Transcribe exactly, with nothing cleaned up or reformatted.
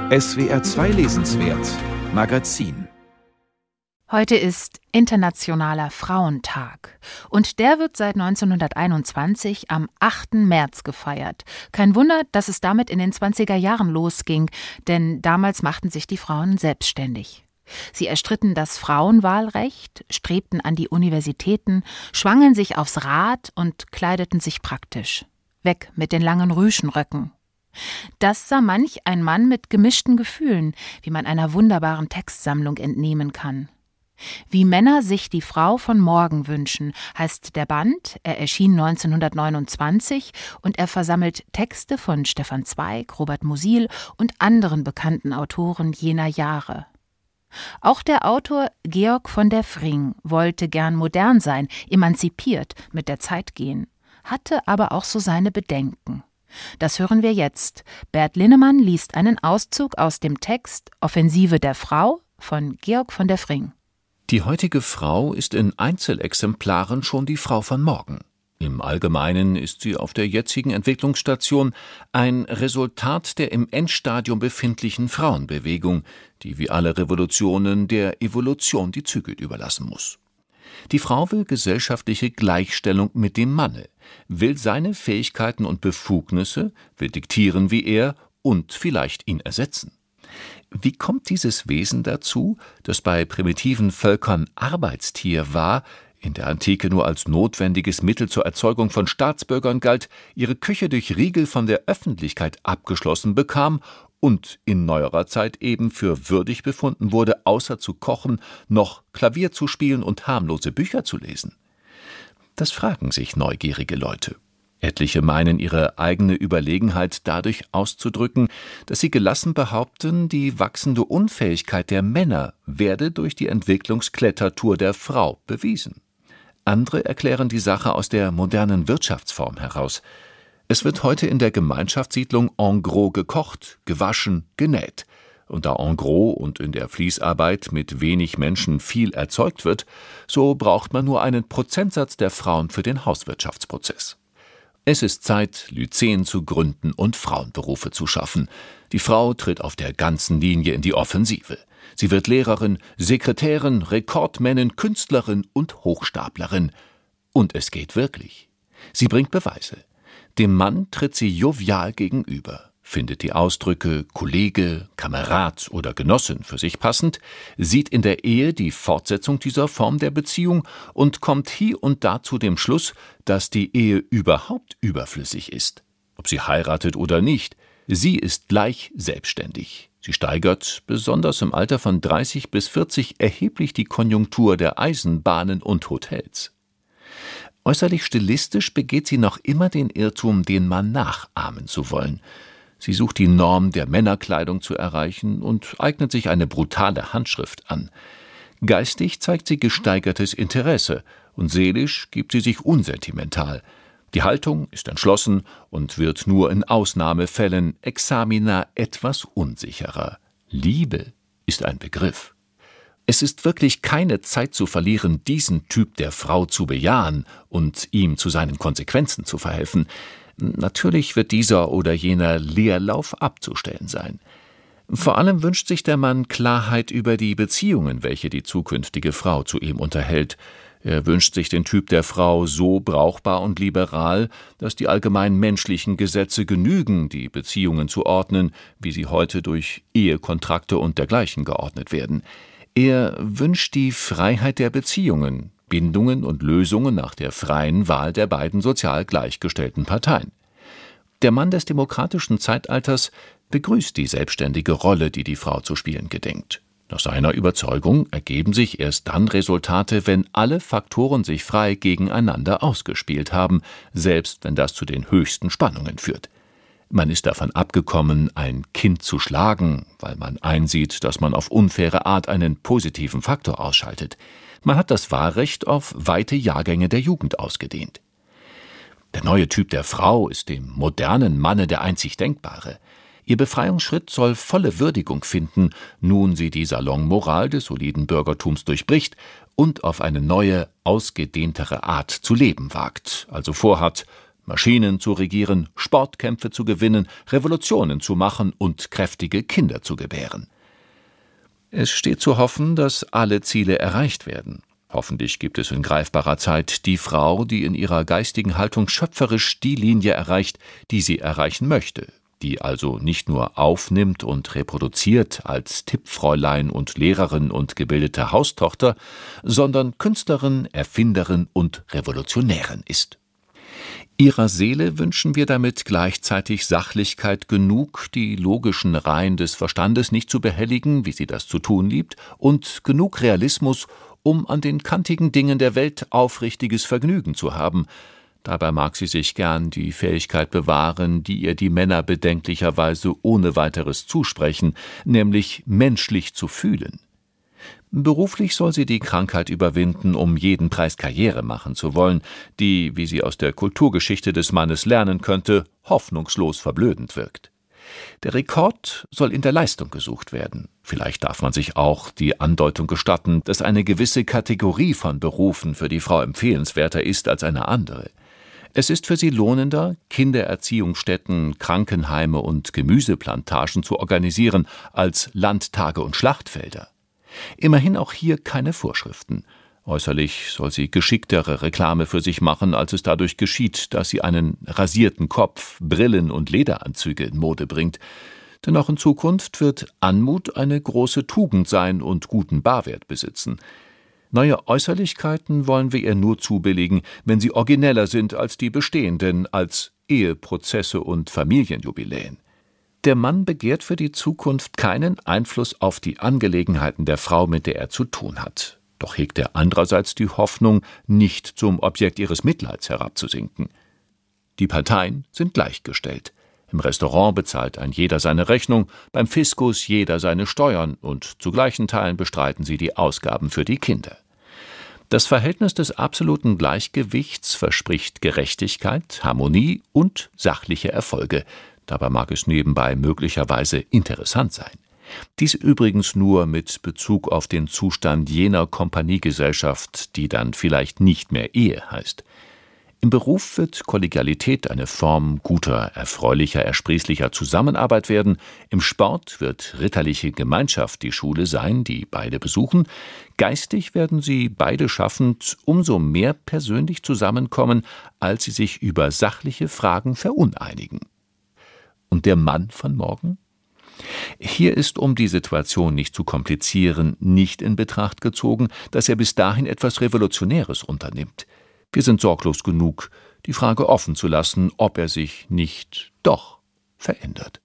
S W R zwei Lesenswert Magazin. Heute ist Internationaler Frauentag und der wird seit neunzehnhunderteinundzwanzig am achten März gefeiert. Kein Wunder, dass es damit in den zwanziger Jahren losging, denn damals machten sich die Frauen selbstständig. Sie erstritten das Frauenwahlrecht, strebten an die Universitäten, schwangen sich aufs Rad und kleideten sich praktisch. Weg mit den langen Rüschenröcken. Das sah manch ein Mann mit gemischten Gefühlen, wie man einer wunderbaren Textsammlung entnehmen kann. Wie Männer sich die Frau von morgen wünschen, heißt der Band. Er erschien neunzehnhundertneunundzwanzig und er versammelt Texte von Stefan Zweig, Robert Musil und anderen bekannten Autoren jener Jahre. Auch der Autor Georg von der Fring wollte gern modern sein, emanzipiert, mit der Zeit gehen, hatte aber auch so seine Bedenken. Das hören wir jetzt. Bert Linnemann liest einen Auszug aus dem Text »Offensive der Frau« von Georg von der Fring. Die heutige Frau ist in Einzelexemplaren schon die Frau von morgen. Im Allgemeinen ist sie auf der jetzigen Entwicklungsstation ein Resultat der im Endstadium befindlichen Frauenbewegung, die wie alle Revolutionen der Evolution die Zügel überlassen muss. Die Frau will gesellschaftliche Gleichstellung mit dem Manne, will seine Fähigkeiten und Befugnisse, will diktieren wie er und vielleicht ihn ersetzen. Wie kommt dieses Wesen dazu, das bei primitiven Völkern Arbeitstier war, in der Antike nur als notwendiges Mittel zur Erzeugung von Staatsbürgern galt, ihre Küche durch Riegel von der Öffentlichkeit abgeschlossen bekam und in neuerer Zeit eben für würdig befunden wurde, außer zu kochen, noch Klavier zu spielen und harmlose Bücher zu lesen? Das fragen sich neugierige Leute. Etliche meinen, ihre eigene Überlegenheit dadurch auszudrücken, dass sie gelassen behaupten, die wachsende Unfähigkeit der Männer werde durch die Entwicklungsklettertour der Frau bewiesen. Andere erklären die Sache aus der modernen Wirtschaftsform heraus. Es wird heute in der Gemeinschaftssiedlung en gros gekocht, gewaschen, genäht. Und da en gros und in der Fließarbeit mit wenig Menschen viel erzeugt wird, so braucht man nur einen Prozentsatz der Frauen für den Hauswirtschaftsprozess. Es ist Zeit, Lyzeen zu gründen und Frauenberufe zu schaffen. Die Frau tritt auf der ganzen Linie in die Offensive. Sie wird Lehrerin, Sekretärin, Rekordmännin, Künstlerin und Hochstaplerin. Und es geht wirklich. Sie bringt Beweise. Dem Mann tritt sie jovial gegenüber, findet die Ausdrücke Kollege, Kamerad oder Genossin für sich passend, sieht in der Ehe die Fortsetzung dieser Form der Beziehung und kommt hie und da zu dem Schluss, dass die Ehe überhaupt überflüssig ist. Ob sie heiratet oder nicht, sie ist gleich selbstständig. Sie steigert, besonders im Alter von dreißig bis vierzig, erheblich die Konjunktur der Eisenbahnen und Hotels. Äußerlich stilistisch begeht sie noch immer den Irrtum, den Mann nachahmen zu wollen. Sie sucht die Norm der Männerkleidung zu erreichen und eignet sich eine brutale Handschrift an. Geistig zeigt sie gesteigertes Interesse und seelisch gibt sie sich unsentimental. Die Haltung ist entschlossen und wird nur in Ausnahmefällen examina etwas unsicherer. Liebe ist ein Begriff. Es ist wirklich keine Zeit zu verlieren, diesen Typ der Frau zu bejahen und ihm zu seinen Konsequenzen zu verhelfen. Natürlich wird dieser oder jener Leerlauf abzustellen sein. Vor allem wünscht sich der Mann Klarheit über die Beziehungen, welche die zukünftige Frau zu ihm unterhält. Er wünscht sich den Typ der Frau so brauchbar und liberal, dass die allgemein menschlichen Gesetze genügen, die Beziehungen zu ordnen, wie sie heute durch Ehekontrakte und dergleichen geordnet werden. Er wünscht die Freiheit der Beziehungen, Bindungen und Lösungen nach der freien Wahl der beiden sozial gleichgestellten Parteien. Der Mann des demokratischen Zeitalters begrüßt die selbstständige Rolle, die die Frau zu spielen gedenkt. Nach seiner Überzeugung ergeben sich erst dann Resultate, wenn alle Faktoren sich frei gegeneinander ausgespielt haben, selbst wenn das zu den höchsten Spannungen führt. Man ist davon abgekommen, ein Kind zu schlagen, weil man einsieht, dass man auf unfaire Art einen positiven Faktor ausschaltet. Man hat das Wahlrecht auf weite Jahrgänge der Jugend ausgedehnt. Der neue Typ der Frau ist dem modernen Manne der einzig denkbare. Ihr Befreiungsschritt soll volle Würdigung finden, nun sie die Salonmoral des soliden Bürgertums durchbricht und auf eine neue, ausgedehntere Art zu leben wagt, also vorhat, Maschinen zu regieren, Sportkämpfe zu gewinnen, Revolutionen zu machen und kräftige Kinder zu gebären. Es steht zu hoffen, dass alle Ziele erreicht werden. Hoffentlich gibt es in greifbarer Zeit die Frau, die in ihrer geistigen Haltung schöpferisch die Linie erreicht, die sie erreichen möchte, die also nicht nur aufnimmt und reproduziert als Tippfräulein und Lehrerin und gebildete Haustochter, sondern Künstlerin, Erfinderin und Revolutionärin ist. Ihrer Seele wünschen wir damit gleichzeitig Sachlichkeit genug, die logischen Reihen des Verstandes nicht zu behelligen, wie sie das zu tun liebt, und genug Realismus, um an den kantigen Dingen der Welt aufrichtiges Vergnügen zu haben. Dabei mag sie sich gern die Fähigkeit bewahren, die ihr die Männer bedenklicherweise ohne weiteres zusprechen, nämlich menschlich zu fühlen. Beruflich soll sie die Krankheit überwinden, um jeden Preis Karriere machen zu wollen, die, wie sie aus der Kulturgeschichte des Mannes lernen könnte, hoffnungslos verblödend wirkt. Der Rekord soll in der Leistung gesucht werden. Vielleicht darf man sich auch die Andeutung gestatten, dass eine gewisse Kategorie von Berufen für die Frau empfehlenswerter ist als eine andere. Es ist für sie lohnender, Kindererziehungsstätten, Krankenheime und Gemüseplantagen zu organisieren, als Landtage und Schlachtfelder. Immerhin auch hier keine Vorschriften. Äußerlich soll sie geschicktere Reklame für sich machen, als es dadurch geschieht, dass sie einen rasierten Kopf, Brillen und Lederanzüge in Mode bringt. Denn auch in Zukunft wird Anmut eine große Tugend sein und guten Barwert besitzen. Neue Äußerlichkeiten wollen wir ihr nur zubilligen, wenn sie origineller sind als die bestehenden, als Eheprozesse und Familienjubiläen. Der Mann begehrt für die Zukunft keinen Einfluss auf die Angelegenheiten der Frau, mit der er zu tun hat. Doch hegt er andererseits die Hoffnung, nicht zum Objekt ihres Mitleids herabzusinken. Die Parteien sind gleichgestellt. Im Restaurant bezahlt ein jeder seine Rechnung, beim Fiskus jeder seine Steuern und zu gleichen Teilen bestreiten sie die Ausgaben für die Kinder. Das Verhältnis des absoluten Gleichgewichts verspricht Gerechtigkeit, Harmonie und sachliche Erfolge. Dabei mag es nebenbei möglicherweise interessant sein. Dies übrigens nur mit Bezug auf den Zustand jener Kompaniegesellschaft, die dann vielleicht nicht mehr Ehe heißt. Im Beruf wird Kollegialität eine Form guter, erfreulicher, ersprießlicher Zusammenarbeit werden. Im Sport wird ritterliche Gemeinschaft die Schule sein, die beide besuchen. Geistig werden sie beide schaffend umso mehr persönlich zusammenkommen, als sie sich über sachliche Fragen veruneinigen. Und der Mann von morgen? Hier ist, um die Situation nicht zu komplizieren, nicht in Betracht gezogen, dass er bis dahin etwas Revolutionäres unternimmt. Wir sind sorglos genug, die Frage offen zu lassen, ob er sich nicht doch verändert.